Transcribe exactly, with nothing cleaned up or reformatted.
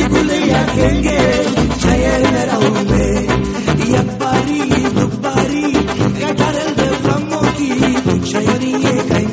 गुलिया खेंगे चयल रहुमे यब्बारी दुब्बारी कटरल फ्रमोकी शयरी